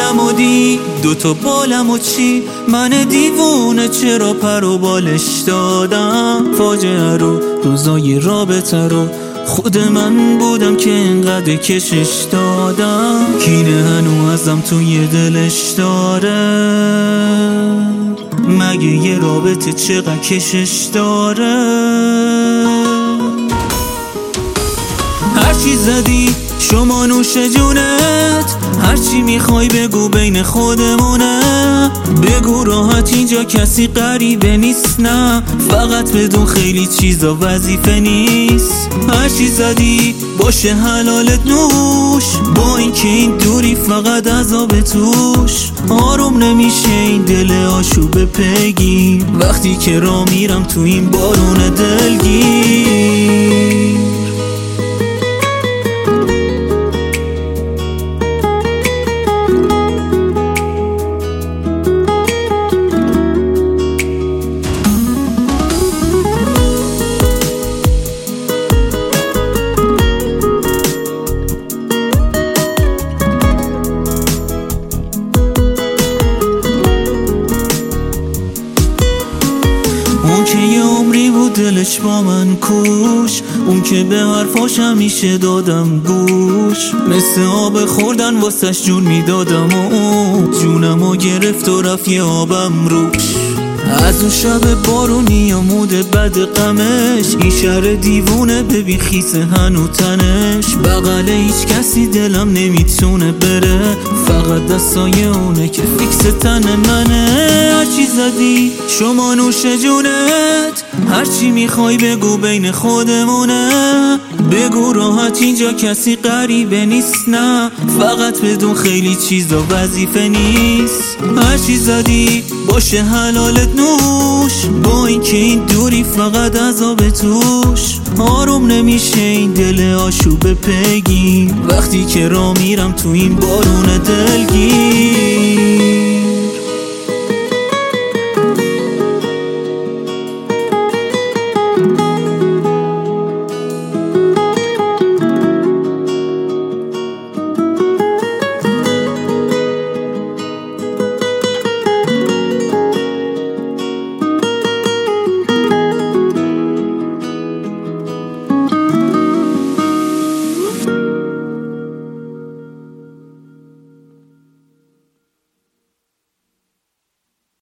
بالم و دی دوتا بالم و چی، من دیوونه چرا پر و بالش دادم. فاجعه رو روزای رابطه رو خود من بودم که اینقدر کشش دادم. کینه هنو ازم توی دلش داره، مگه یه رابطه چقدر کشش داره. هرچی زدی شما نوش جونت، هرچی میخوای بگو بین خودمونه. بگو راحت اینجا کسی غریبه نیست، نه فقط بدون خیلی چیزا وظیفه نیست. هرچی زدی باشه حلالت نوش، با اینکه این دوری فقط عذاب توش. آروم نمیشه این دل آشوب پیگیر، وقتی که راه میرم تو این بارون دلگیر. اون که یه عمری بود دلش با من کوش، اون که به حرفاش همیشه دادم گوش. مثل آب خوردن واسش جون میدادم و اون جونمو گرفت و رفت یه آبم روش. از اون شب بارونی و مود بد غمش، این شهر دیوونه ببین خیسه هنو تنش. بغل هیچ کسی دلم نمیتونه بره، فقط دستای اونه که فیکس تن منه. هرچی زدی شما نوش جونت، هرچی میخوای بگو بین خودمونه. بگو راحت اینجا کسی غریبه نیست، نه فقط بدون خیلی چیزا وظیفه نیست. هرچی زدی باشه حلالت نوش، با اینکه این دوری فقط عذاب توش. آروم نمیشه این دل آشوب پیگیر، وقتی که راه میرم تو این بارون دلگیر.